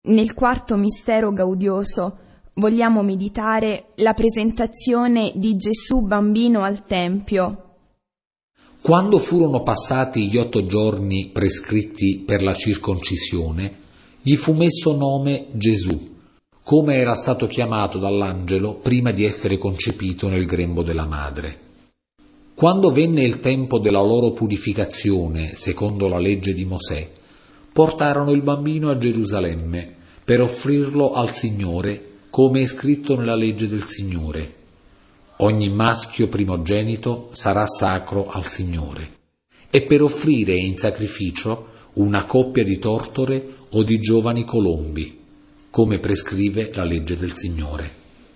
Nel quarto mistero gaudioso vogliamo meditare la presentazione di Gesù bambino al Tempio. Quando furono passati gli 8 giorni prescritti per la circoncisione, gli fu messo nome Gesù, come era stato chiamato dall'angelo prima di essere concepito nel grembo della madre. Quando venne il tempo della loro purificazione, secondo la legge di Mosè, portarono il bambino a Gerusalemme per offrirlo al Signore, come è scritto nella legge del Signore. Ogni maschio primogenito sarà sacro al Signore, e per offrire in sacrificio una coppia di tortore o di giovani colombi, come prescrive la legge del Signore.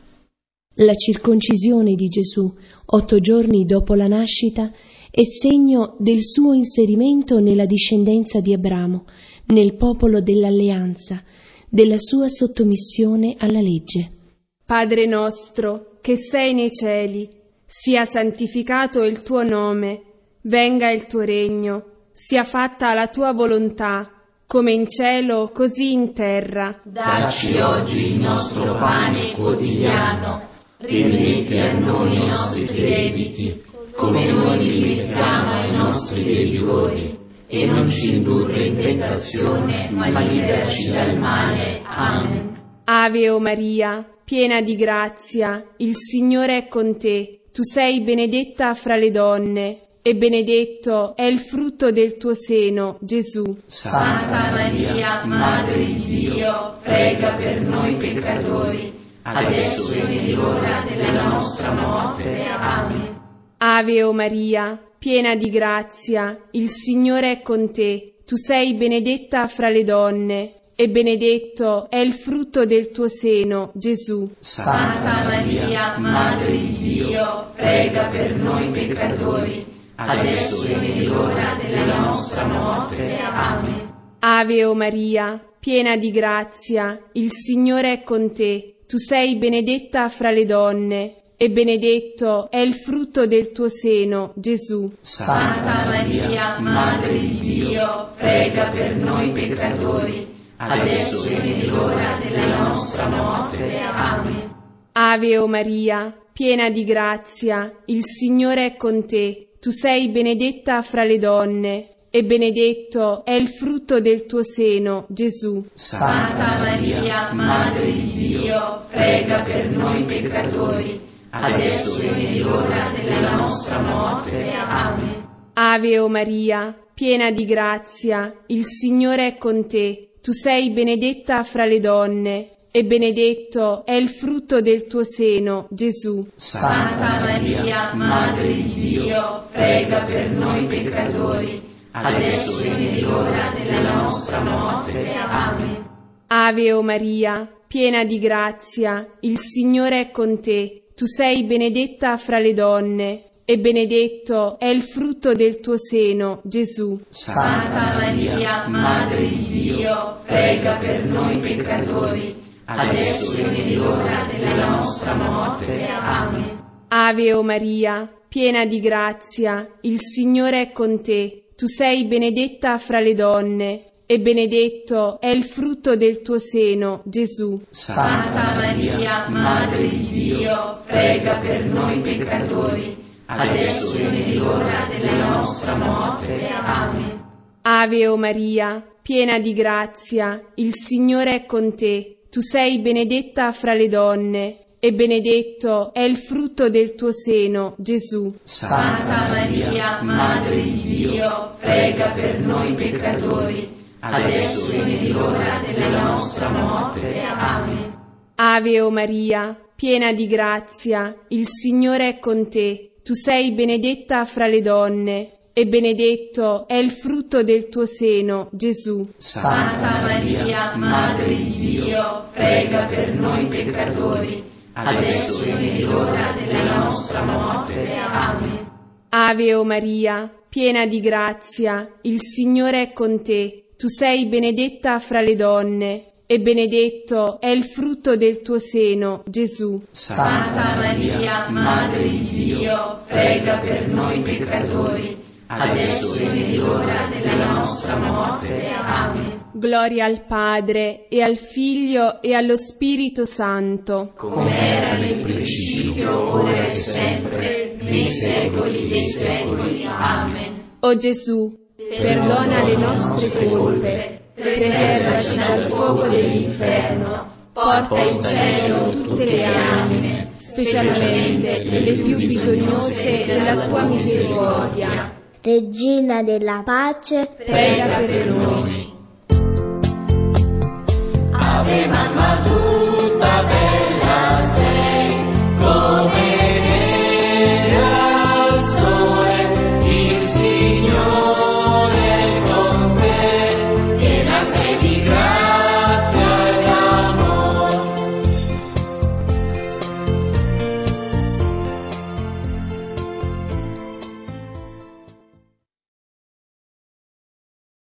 La circoncisione di Gesù, 8 giorni dopo la nascita, è segno del suo inserimento nella discendenza di Abramo, nel popolo dell'alleanza, della sua sottomissione alla legge. Padre nostro, che sei nei cieli, sia santificato il tuo nome, venga il tuo regno, sia fatta la tua volontà, come in cielo, così in terra. Dacci oggi il nostro pane quotidiano, rimetti a noi i nostri debiti, come noi li rimettiamo ai nostri debitori, e non ci indurre in tentazione, ma liberaci dal male. Amen. Ave o Maria, piena di grazia, il Signore è con te. Tu sei benedetta fra le donne, e benedetto è il frutto del tuo seno, Gesù. Santa Maria, Madre di Dio, prega per noi peccatori, adesso e nell'ora della nostra morte. Amen. Ave o Maria, piena di grazia, il Signore è con te. Tu sei benedetta fra le donne, e benedetto è il frutto del tuo seno, Gesù. Santa Maria, Madre di Dio, prega per noi peccatori, adesso e nell'ora della nostra morte. Amen. Ave o Maria, piena di grazia, il Signore è con te. Tu sei benedetta fra le donne, e benedetto è il frutto del tuo seno, Gesù. Santa Maria, Madre di Dio, prega per noi peccatori, adesso e nell'ora della nostra morte. Amen. Ave o Maria, piena di grazia, il Signore è con te. Tu sei benedetta fra le donne, e benedetto è il frutto del tuo seno, Gesù. Santa Maria, Madre di Dio, prega per noi peccatori, adesso e nell'ora della nostra morte. Amen. Ave o Maria, piena di grazia, il Signore è con te. Tu sei benedetta fra le donne, e benedetto è il frutto del tuo seno, Gesù. Santa Maria, Madre di Dio, prega per noi peccatori, adesso e nell'ora della nostra morte. Amen. Ave o Maria, piena di grazia, il Signore è con te. Tu sei benedetta fra le donne, e benedetto è il frutto del tuo seno, Gesù. Santa Maria, Madre di Dio, prega per noi peccatori, adesso e nell'ora della nostra morte. Amen. Ave o Maria, piena di grazia, il Signore è con te. Tu sei benedetta fra le donne, e benedetto è il frutto del tuo seno, Gesù. Santa Maria, Madre di Dio, prega per noi peccatori, adesso e nell'ora della nostra morte. Amen. Ave o Maria, piena di grazia, il Signore è con te. Tu sei benedetta fra le donne, e benedetto è il frutto del tuo seno, Gesù. Santa Maria, Madre di Dio, prega per noi peccatori, adesso e nell'ora della nostra morte. Amen. Ave o Maria, piena di grazia, il Signore è con te. Tu sei benedetta fra le donne, e benedetto è il frutto del tuo seno, Gesù. Santa Maria, Madre di Dio, prega per noi peccatori, adesso e nell'ora della nostra morte. Amen. Ave o Maria, piena di grazia, il Signore è con te. Tu sei benedetta fra le donne, e benedetto è il frutto del tuo seno, Gesù. Santa Maria, Madre di Dio, prega per noi peccatori, adesso e nell'ora della nostra morte. Amen. Gloria al Padre, e al Figlio, e allo Spirito Santo, come era nel principio, ora e sempre, nei secoli dei secoli. Amen. O Gesù, perdona le nostre colpe, preservaci dal fuoco dell'inferno, porta in cielo tutte le anime, specialmente le più bisognose della tua misericordia. Regina della pace, prega per noi.